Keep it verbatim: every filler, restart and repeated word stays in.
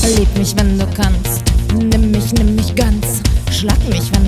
Lieb mich, wenn du kannst. Nimm mich, nimm mich ganz. Schlag mich, wenn